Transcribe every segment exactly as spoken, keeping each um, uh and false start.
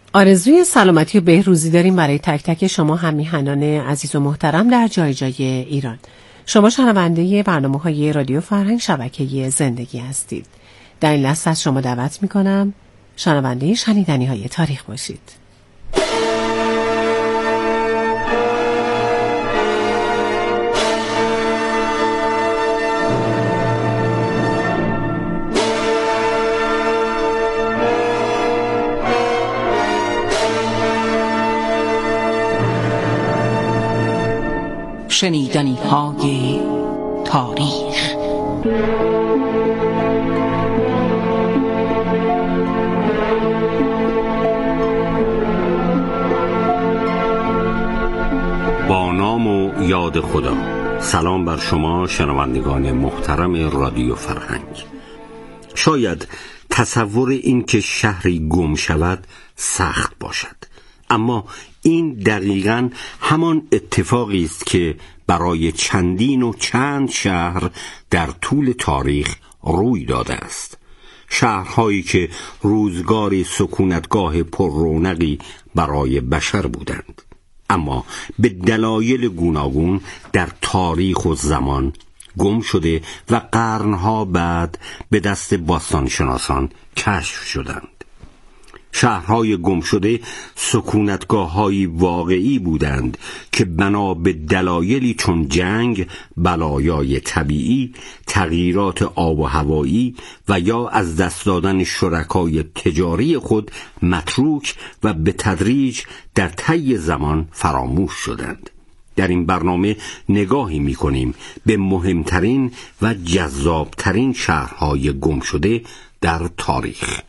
آرزوی سلامتی و بهروزی داریم برای تک تک شما همیهنان عزیز و محترم در جای جای ایران. شما شنونده برنامه‌های رادیو فرهنگ شبکه زندگی هستید. در این لحظه از شما دعوت می‌کنم شنونده شنیدنی‌های تاریخ باشید. شنیدنی‌های تاریخ. با نام و یاد خدا. سلام بر شما شنوندگان محترم رادیو فرهنگ. شاید تصور این که شهری گم شود سخت باشد، اما این دقیقاً همان اتفاقی است که برای چندین و چند شهر در طول تاریخ روی داده است. شهرهایی که روزگاری سکونتگاه پر رونقی برای بشر بودند، اما به دلایل گوناگون در تاریخ و زمان گم شده و قرنها بعد به دست باستانشناسان کشف شدند. شهرهای گم شده سکونتگاه‌های واقعی بودند که بنا به دلایلی چون جنگ، بلایای طبیعی، تغییرات آب و هوایی و یا از دست دادن شرکای تجاری خود متروک و به تدریج در طی زمان فراموش شدند. در این برنامه نگاهی می‌کنیم به مهمترین و جذابترین شهرهای گم شده در تاریخ.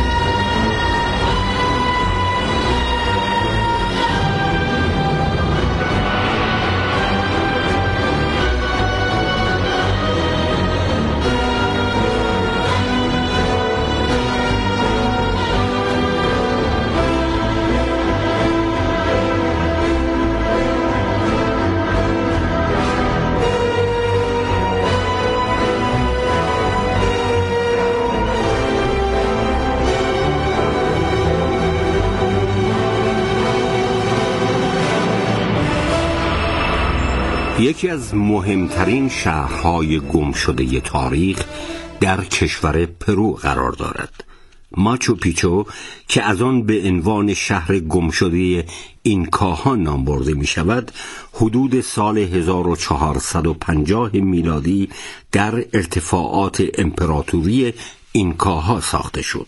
یکی از مهمترین شهرهای گم شده تاریخ در کشور پرو قرار دارد. ماچو پیچو که از آن به عنوان شهر گم شده اینکاها نام برده می شود، حدود سال هزار و چهارصد و پنجاه میلادی در ارتفاعات امپراتوری اینکاها ساخته شد.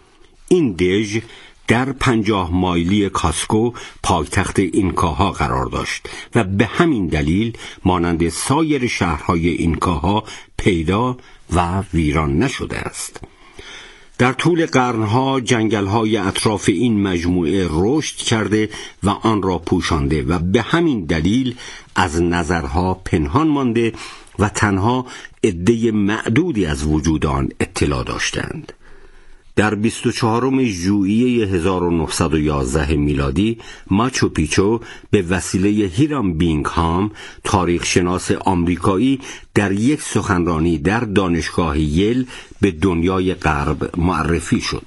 این دژ در پنجاه مایلی کاسکو پایتخت اینکاها قرار داشت و به همین دلیل مانند سایر شهرهای اینکاها پیدا و ویران نشده است. در طول قرنها جنگل‌های اطراف این مجموعه رشد کرده و آن را پوشانده و به همین دلیل از نظرها پنهان مانده و تنها عده معدودی از وجود آن اطلاع داشتند. در بیست و چهارم ژوئیه هزار و نهصد و یازده میلادی ماچو پیچو به وسیله هیرام بینگهام تاریخشناس آمریکایی در یک سخنرانی در دانشگاه یل به دنیای غرب معرفی شد.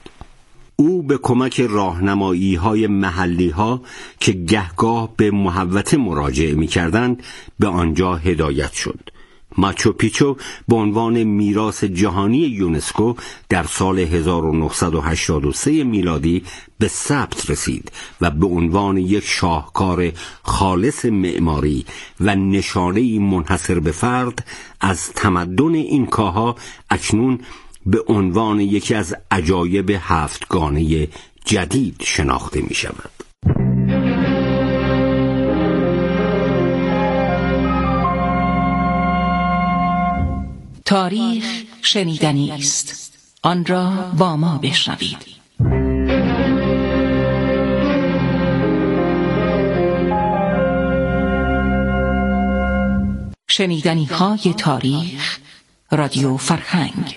او به کمک راهنمایی‌های محلی‌ها که گهگاه به محوطه مراجعه می‌کردند به آنجا هدایت شد. ماچو پیچو به عنوان میراث جهانی یونسکو در سال هزار و نهصد و هشتاد و سه میلادی به ثبت رسید و به عنوان یک شاهکار خالص معماری و نشانه‌ای منحصر به فرد از تمدن اینکاها اکنون به عنوان یکی از عجایب هفتگانه جدید شناخته می شود. تاریخ شنیدنی است، آن را با ما بشنوید. شنیدنی‌های تاریخ، رادیو فرهنگ.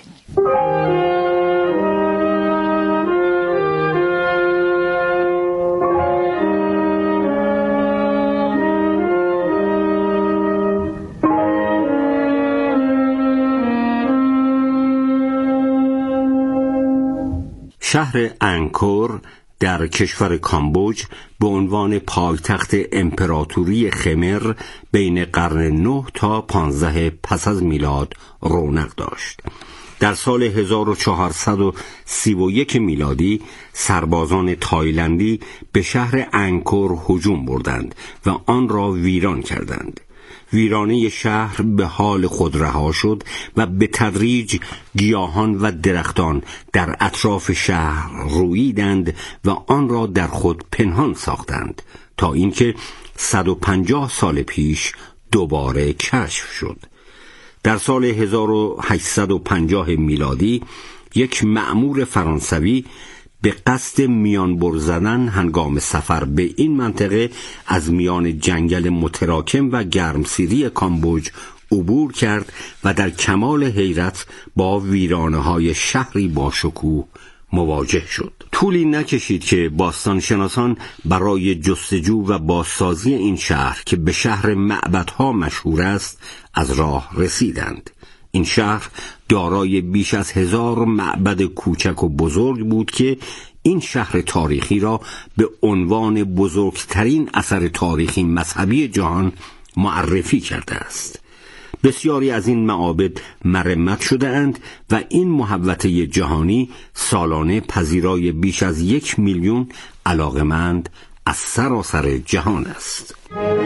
شهر انکور در کشور کامبوج به عنوان پایتخت امپراتوری خمر بین قرن نه تا پانزده پس از میلاد رونق داشت. در سال هزار و چهارصد و سی و یک میلادی سربازان تایلندی به شهر انکور هجوم بردند و آن را ویران کردند. ویرانه شهر به حال خود رها شد و به تدریج گیاهان و درختان در اطراف شهر روییدند و آن را در خود پنهان ساختند تا اینکه صد و پنجاه سال پیش دوباره کشف شد. در سال هزار و هشتصد و پنجاه میلادی یک مأمور فرانسوی به قصد میانبر زدن هنگام سفر به این منطقه از میان جنگل متراکم و گرمسیری کامبوج عبور کرد و در کمال حیرت با ویرانه‌های شهری با شکوه مواجه شد. طولی نکشید که باستانشناسان برای جستجو و بازسازی این شهر که به شهر معبدها مشهور است از راه رسیدند. این شهر دارای بیش از هزار معبد کوچک و بزرگ بود که این شهر تاریخی را به عنوان بزرگترین اثر تاریخی مذهبی جهان معرفی کرده است. بسیاری از این معابد مرمت شده اند و این محوطه جهانی سالانه پذیرای بیش از یک میلیون علاقمند از سراسر جهان است.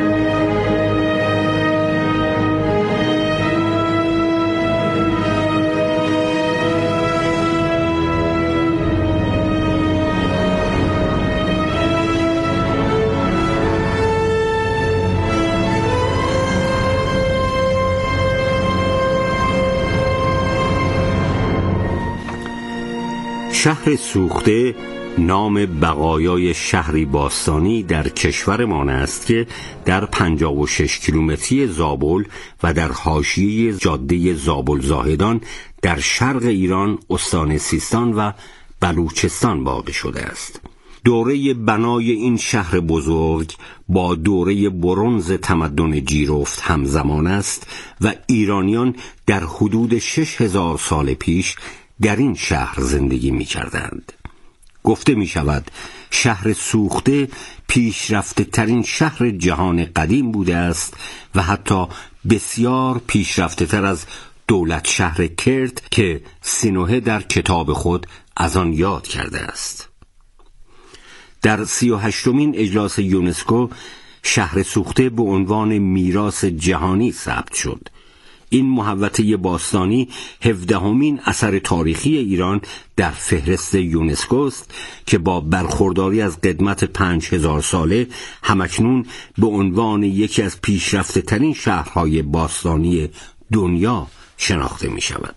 شهر سوخته نام بقایای شهری باستانی در کشورمان است که در پنجاه و شش کیلومتری زابل و در حاشیه جاده زابل زاهدان در شرق ایران استان سیستان و بلوچستان واقع شده است. دوره بنای این شهر بزرگ با دوره برنز تمدن جیرفت همزمان است و ایرانیان در حدود شش هزار سال پیش در این شهر زندگی می کردند. گفته می شود شهر سوخته پیشرفته ترین شهر جهان قدیم بوده است و حتی بسیار پیشرفته تر از دولت شهر کرد که سینوحه در کتاب خود از آن یاد کرده است. در سی و هشتمین اجلاس یونسکو شهر سوخته به عنوان میراث جهانی ثبت شد. این محوطه باستانی هفدهمین اثر تاریخی ایران در فهرست یونسکو است که با برخورداری از قدمت پنج هزار ساله همکنون به عنوان یکی از پیشرفته ترین شهرهای باستانی دنیا شناخته می شود.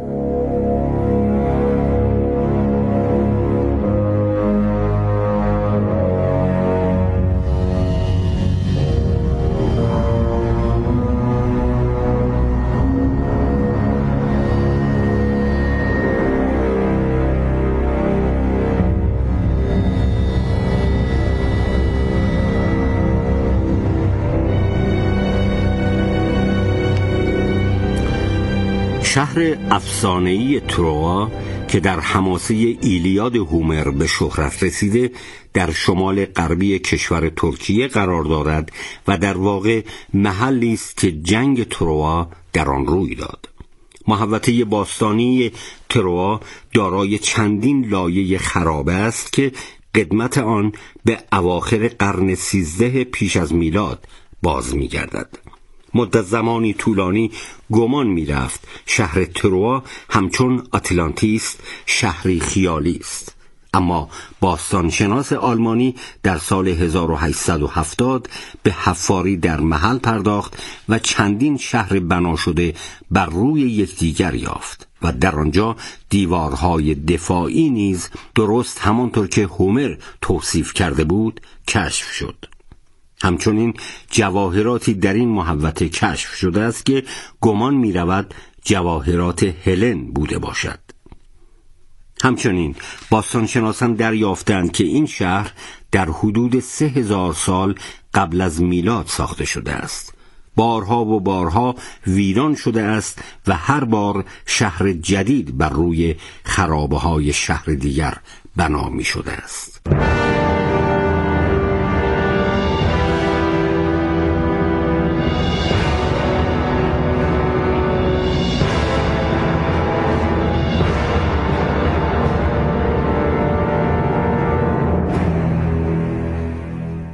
شهر افسانه‌ای تروا که در حماسه ایلیاد هومر به شهرت رسیده در شمال غربی کشور ترکیه قرار دارد و در واقع محلی است که جنگ تروا در آن روی داد. محوطه باستانی تروا دارای چندین لایه خرابه است که قدمت آن به اواخر قرن سیزده پیش از میلاد باز می‌گردد. مدت زمانی طولانی گمان می رفت شهر تروا همچون آتلانتیس شهری خیالی است، اما باستانشناس آلمانی در سال هزار و هشتصد و هفتاد به حفاری در محل پرداخت و چندین شهر بنا شده بر روی یکدیگر یافت و در آنجا دیوارهای دفاعی نیز درست همانطور که هومر توصیف کرده بود کشف شد. همچنین جواهراتی در این محوطه کشف شده است که گمان می رود جواهرات هلن بوده باشد. همچنین باستانشناسان دریافتند که این شهر در حدود سه هزار سال قبل از میلاد ساخته شده است. بارها و بارها ویران شده است و هر بار شهر جدید بر روی خرابه‌های شهر دیگر بنا می شده است.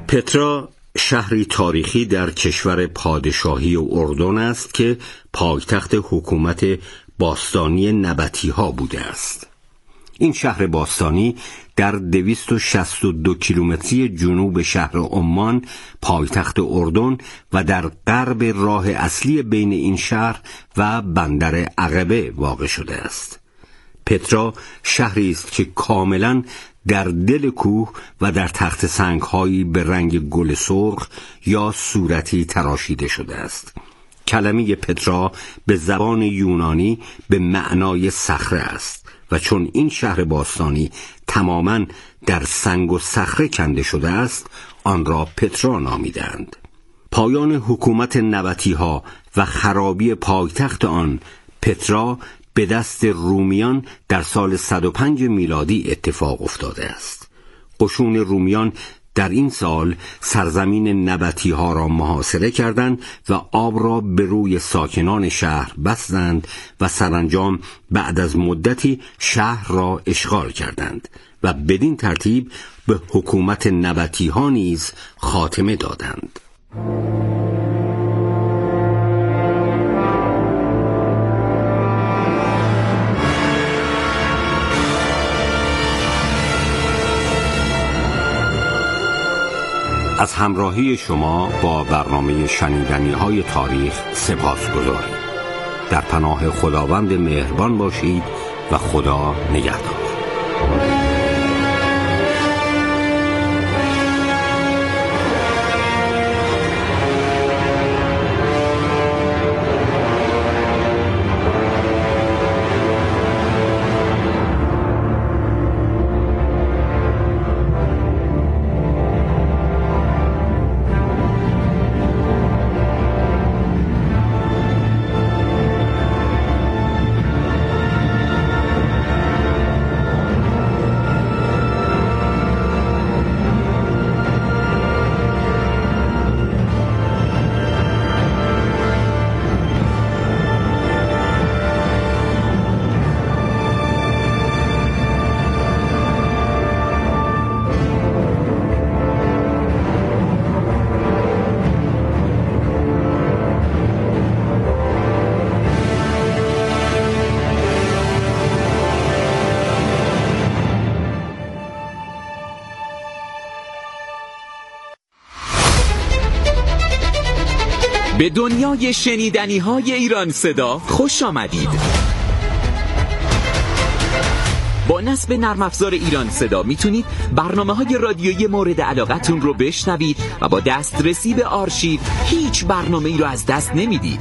پترا شهری تاریخی در کشور پادشاهی اردن است که پایتخت حکومت باستانی نبطی ها بوده است. این شهر باستانی در دویست و شصت و دو کیلومتری جنوب شهر عمان پایتخت اردن و در غرب راه اصلی بین این شهر و بندر عقبه واقع شده است. پترا شهری است که کاملا در دل کوه و در تخت سنگ‌هایی به رنگ گل سرخ یا صورتی تراشیده شده است. کلمه پترا به زبان یونانی به معنای صخره است و چون این شهر باستانی تماماً در سنگ و صخره کنده شده است، آن را پترا نامیدند. پایان حکومت نبطی‌ها و خرابی پایتخت آن، پترا به دست رومیان در سال صد و پنج میلادی اتفاق افتاده است. قشون رومیان در این سال سرزمین نبطی ها را محاصره کردند و آب را به روی ساکنان شهر بستند و سرانجام بعد از مدتی شهر را اشغال کردند و بدین ترتیب به حکومت نبطی ها نیز خاتمه دادند. از همراهی شما با برنامه شنیدنی های تاریخ سپاس گذاریم. در پناه خداوند مهربان باشید و خدا نگهدار. به دنیای شنیدنی های ایران صدا خوش آمدید. با نصب نرم افزار ایران صدا میتونید برنامه های رادیویی مورد علاقتون رو بشنوید و با دسترسی به آرشیو هیچ برنامه ای رو از دست نمیدید.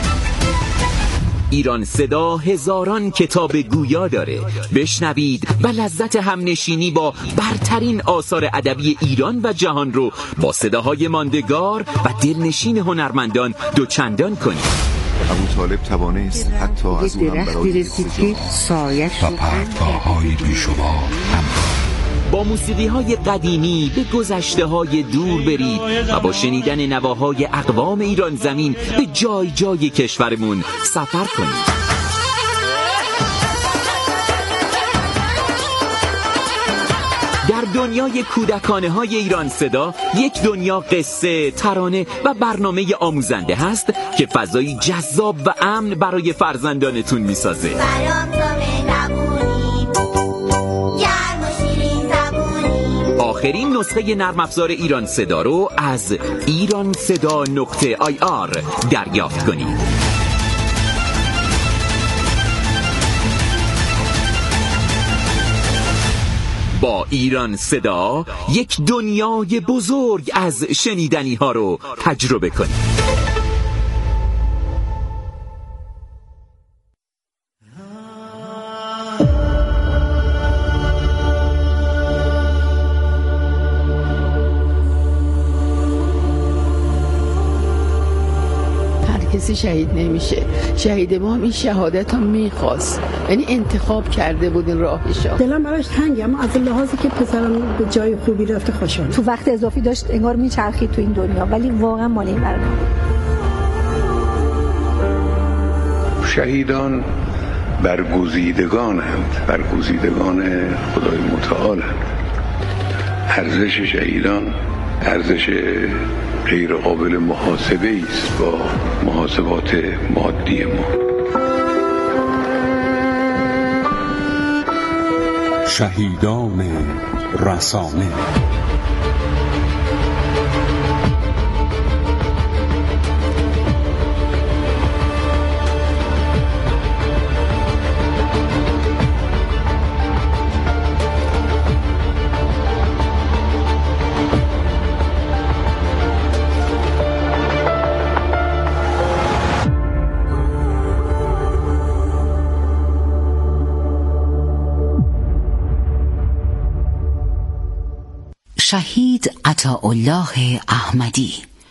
ایران صدا هزاران کتاب گویا داره. بشنوید و لذت همنشینی با برترین آثار ادبی ایران و جهان رو با صداهای ماندگار و دلنشین هنرمندان دوچندان کنید. ابو طالب توانست حتی از اونم برای رسید سایش و پرتگاه‌های بیشمار هم با موسیقی های قدیمی به گذشته های دور برید و با شنیدن نواهای اقوام ایران زمین به جای جای کشورمون سفر کنید. در دنیای کودکانه های ایران صدا یک دنیا قصه، ترانه و برنامه آموزنده هست که فضایی جذاب و امن برای فرزندانتون میسازه. آخرین نسخه نرم افزار ایران صدا رو از ایران صدا نقطه آی آر دریافت کنید. با ایران صدا یک دنیای بزرگ از شنیدنی ها رو تجربه کنید. کسی شهید نمیشه. شهید ما هم این شهادت هم میخواست، یعنی انتخاب کرده بود این راهشو. دلم براش تنگه، اما از لحاظی که پسرم به جای خوبی رفته خوشحالم. تو وقت اضافی داشت انگار میچرخید تو این دنیا، ولی واقعا مال این برنامه. شهیدان برگزیدگانند، برگزیدگان خدای متعالند. ارزش شهیدان ارزش غیر قابل محاسبه است با محاسبات مادی ما. شهیدان رسانه. شهید عطاالله احمدی.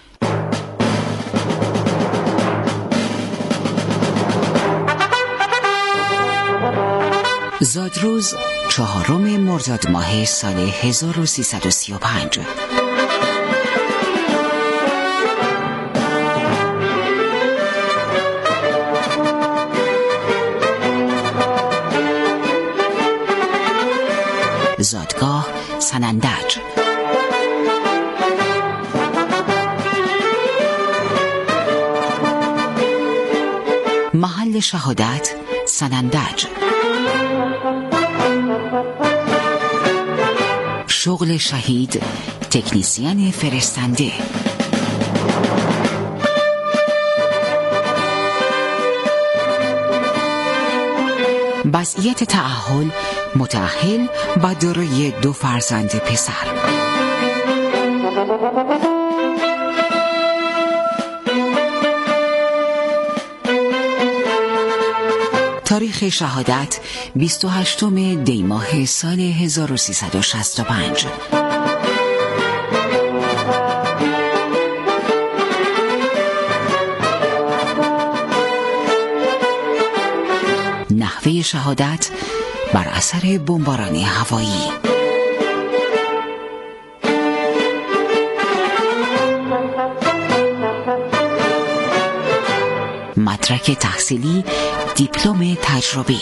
زادروز چهارم مرداد ماه سال هزار و سیصد و سی و پنج. زادگاه سنندج. محل شهادت سنندج. شغل شهید تکنیسیان فرستنده. وضعیت تأهل متأهل و دارای دو فرزند پسر. تاریخ شهادت بیست و هشتم دی ماه سال هزار و سیصد و شصت و پنج. نحوه شهادت بر اثر بمباران هوایی. مدرک تحصیلی دیپلم تجربی.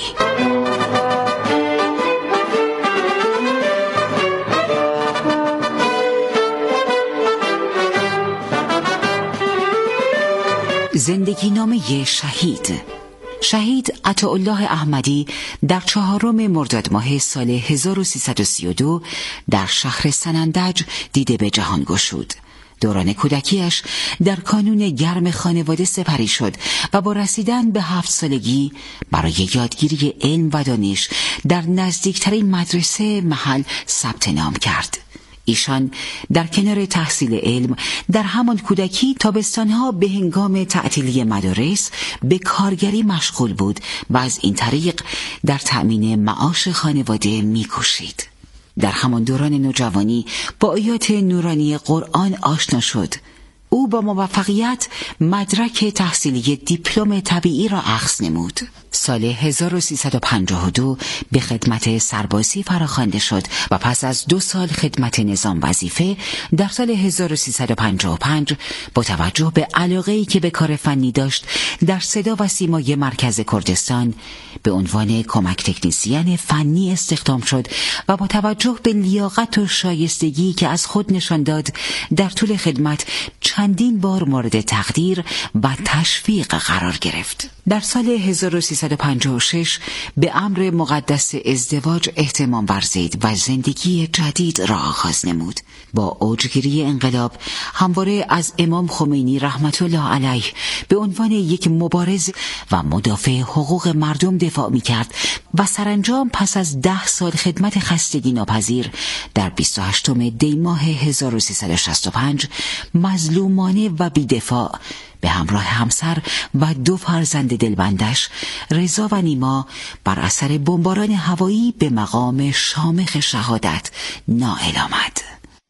زندگی نامه شهید. شهید عطاالله احمدی در چهارم مرداد ماه سال هزار و سیصد و سی و دو در شهر سنندج دیده به جهان گشود. دوران کودکیش در کانون گرم خانواده سپری شد و با رسیدن به هفت سالگی برای یادگیری علم و دانش در نزدیکترین مدرسه محل ثبت نام کرد. ایشان در کنار تحصیل علم در همان کودکی تابستانها به هنگام تعطیلی مدارس به کارگری مشغول بود و از این طریق در تأمین معاش خانواده می‌کوشید. در همان دوران نوجوانی با آیات نورانی قرآن آشنا شد. او با موفقیت مدرک تحصیلی دیپلم طبیعی را اخذ نمود. سال هزار و سیصد و پنجاه و دو به خدمت سربازی فراخوانده شد و پس از دو سال خدمت نظام وظیفه در سال هزار و سیصد و پنجاه و پنج با توجه به علاقه‌ای که به کار فنی داشت در صدا و سیمای مرکز کردستان به عنوان کمک تکنیسیان فنی استخدام شد و با توجه به لیاقت و شایستگی که از خود نشان داد در طول خدمت چندین بار مورد تقدیر و تشویق قرار گرفت. در سال هزار و سیصد و پنجاه و شش به امر مقدس ازدواج اهتمام ورزید و زندگی جدید را آغاز نمود. با اوجگیری انقلاب همواره از امام خمینی رحمت الله علیه به عنوان یک مبارز و مدافع حقوق مردم دفاع می کرد و سرانجام پس از ده سال خدمت خستگی ناپذیر در بیست و هشتم دی ماه هزار و سیصد و شصت و پنج مظلومانه و بی‌دفاع به همراه همسر و دو فرزند دلبندش رضا و نیما بر اثر بمباران هوایی به مقام شامخ شهادت نائل آمد.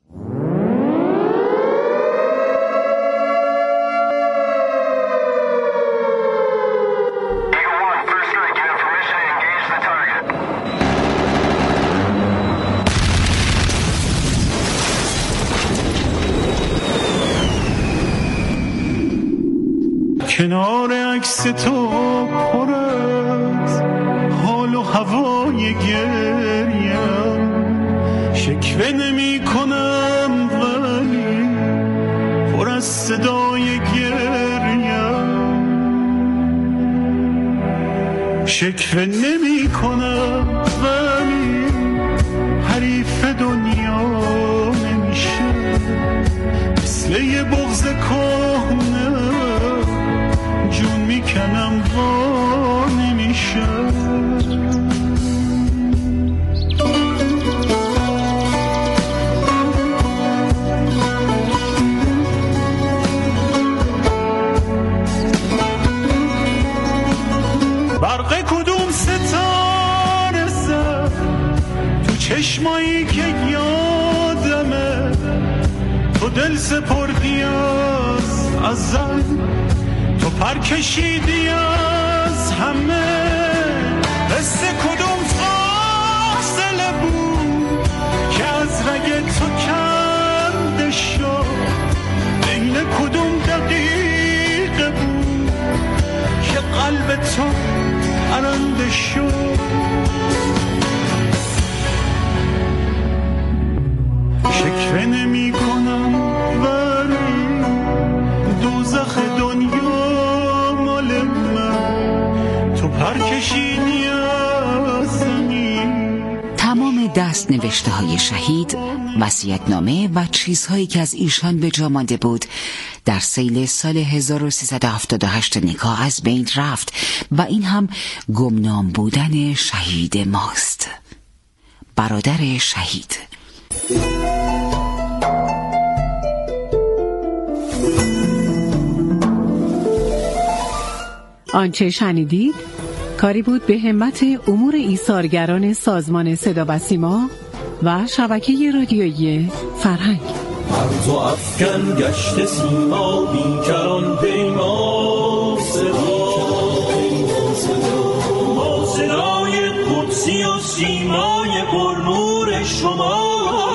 کنار عکس تو پر از حال و هوای گریم، شکوه نمی کنم ولی از صدای گریم شکوه نمی کنم ولی حریف دنیا نمیشه، مثل یه بغض کهنه جون میکنم وا نمیشه. برق کدوم ستاره زد تو چشمایی که یادمه، تو دل سپردی از ازل، تو پر کشیدی از همه. قصه کدوم فاصله بود که از رگ تو کنده شد، بین کدوم دقیقه بود که قلب تو پرنده شد. شکوه نمی کنم ولی دوزخ دنیا مال من، تو پر کشیدی از زمین. تمام دست نوشته های شهید، وصیت‌نامه و چیزهایی که از ایشان به جا مانده بود در سیل سال هزار و سیصد و هفتاد و هشت نکاح از بین رفت و این هم گمنام بودن شهید ماست. برادر شهید. آنچه شنیدید کاری بود به همت امور ایثارگران سازمان صدا و سیما و شبکه رادیویی فرهنگ. هر تو افکن گشت سیما بیکران پیما صدا، با صدای قدسی و سیمای پرنور شما.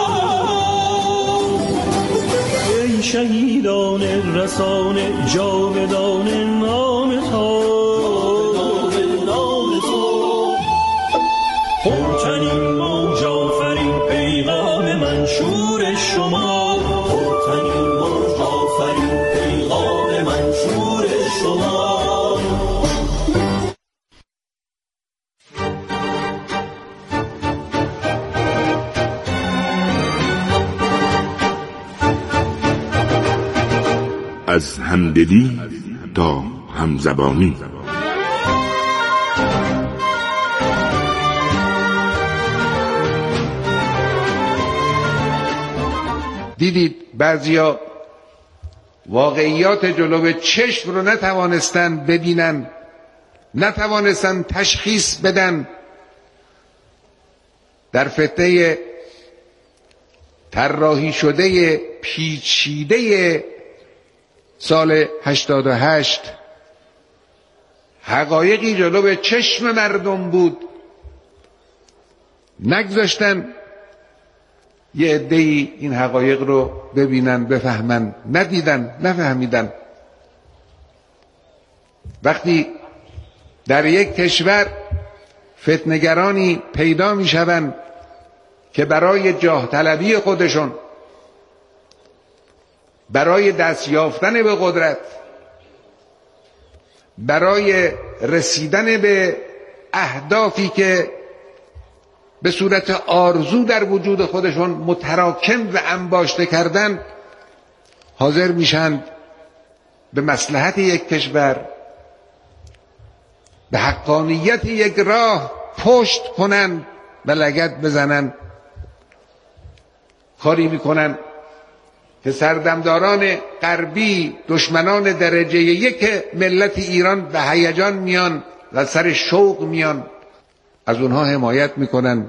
ای شهیدان رسانه جاودان نام تو، پرتنین موج آفرین پیغام منشور شما، پرتنین موج آفرین پیغام منشور شما. از همدلی تا همزبانی. دیدید بعضیا واقعیات جلو چشم رو نتوانستن ببینن، نتوانستن تشخیص بدن. در فتنه طراحی شده پیچیده سال هشتاد و هشت حقایقی جلو چشم مردم بود، نگذاشتن یه عده‌ای این حقایق رو ببینن، بفهمن، ندیدن، نفهمیدن. وقتی در یک کشور فتنه‌گرانی پیدا میشوند که برای جاه طلبی خودشون، برای دست یافتن به قدرت، برای رسیدن به اهدافی که به صورت آرزو در وجود خودشون متراکم و انباشته کردن، حاضر میشن به مصلحت یک کشور، به حقانیت یک راه پشت کنن و لگد بزنن. کاری میکنن که سردمداران غربی، دشمنان درجه یک ملت ایران، به هیجان میان و سر شوق میان، از اونها حمایت میکنن.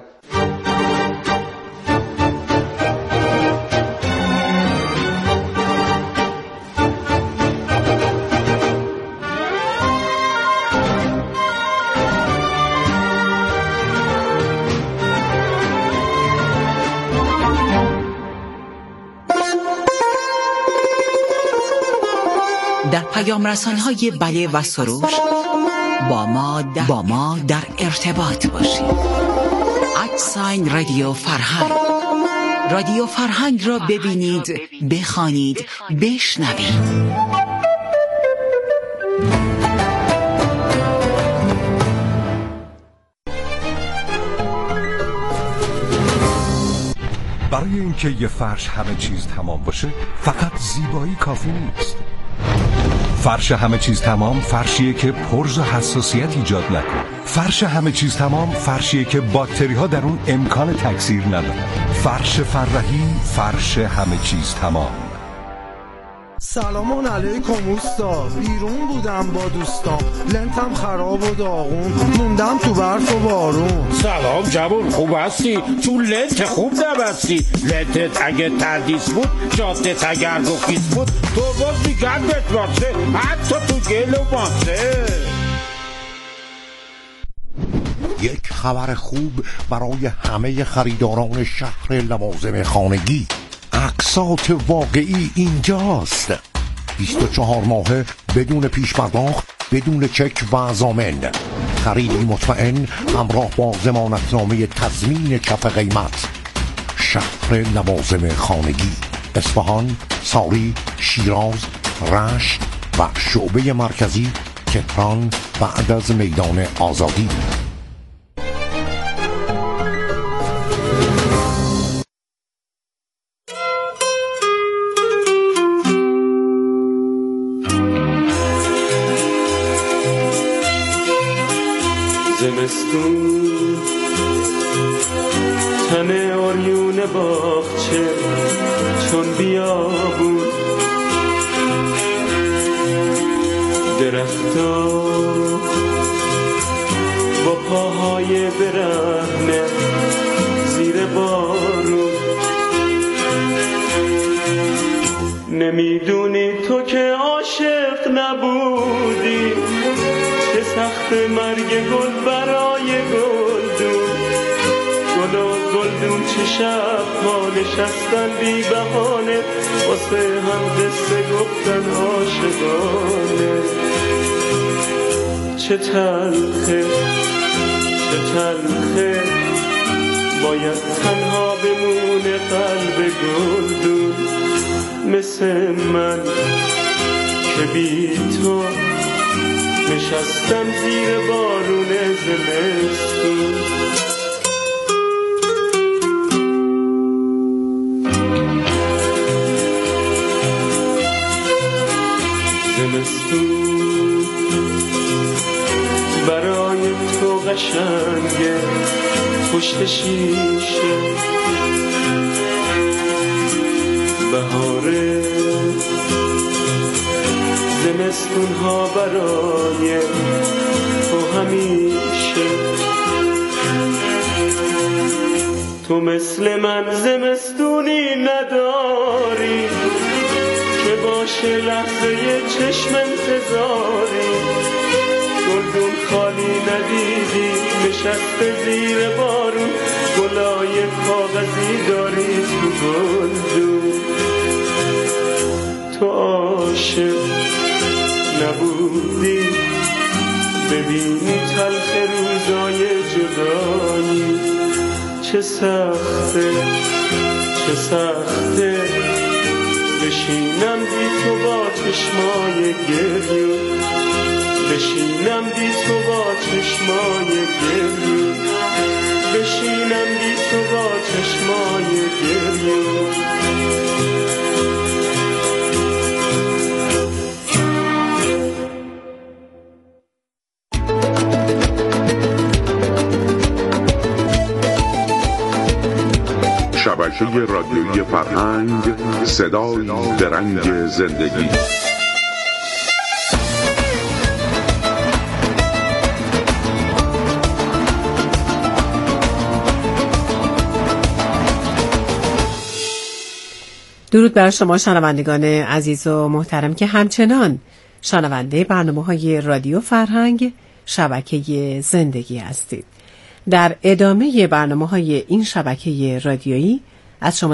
در پیام رسان‌های بله و سروش با ما در, با ما در ارتباط باشید. ات ساین رادیو فرهنگ رادیو فرهنگ را ببینید، بخوانید، بشنوید. برای اینکه یه فرش همه چیز تمام باشه فقط زیبایی کافی نیست. فرش همه چیز تمام فرشیه که پرز و حساسیت ایجاد نکنه. فرش همه چیز تمام فرشیه که باکتری ها در اون امکان تکثیر نداره. فرش فرحی، فرش همه چیز تمام. سلام علیکم اوستا، بیرون بودم با دوستام، لنتم خراب و داغون، موندم تو برف و بارون. سلام جوون، خوب هستی؟ تو لنت خوب نبستی. لنتت اگه تردیس بود، جادت اگر رخیص بود، تو باز میگردت راسته، حتی تو گل و ماسه. یک خبر خوب برای همه خریداران شهر لوازم خانگی. اقساط واقعی اینجاست. بیست و چهار ماهه بدون پیش پرداخت، بدون چک و ضامن. خریدی مطمئن همراه با ضمانتنامه تضمین کف قیمت. شهر لوازم خانگی، اصفهان، ساری، شیراز، رشت و شعبه مرکزی تهران بعد از میدان آزادی. زمستون تن آریون باغچه چون بیابون، درختا با پاهای برهنه زیر بارون. نمیدونی تو که عاشق نبودی، چه سخت مرگ گل برای گلدون. گل و گلدون چه شب ها نشستن بی بهانه، واسه هم قصه گفتن عاشقانه. چه تلخه چه تلخه باید تنها بمونه قلب گلدون، مثل من که بی تو نشستم زیر بارون زمستون. زمستون برای تو قشنگه پشت شیشه، بهاره زمستون ها برای تو همیشه. تو مثل من زمستونی نداری که باشه لحظه چشم انتظاری. گلدون خالی ندیدی نشسته زیر بارون، گلای کاغذی داری تو گلدون. تو عاشق نبودی ببینی تلخ روزای جدایی. چه سخته چه سخته بشینم بی تو با چشمای گریون، بشینم بی تو با چشمای گریون، بشینم بی تو با چشمای گریون. شبکه رادیویی فرهنگ، صدای درنگ زندگی. درود بر شما شنوندگان عزیز و محترم که همچنان شنونده برنامه‌های رادیو فرهنگ شبکه زندگی هستید. در ادامه برنامه‌های این شبکه رادیویی از شما